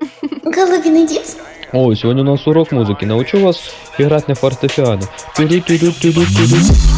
Головин иди. О, сегодня у нас урок музыки. Научу вас играть на фортепиано. Тюду-тюду-тюду-тюду.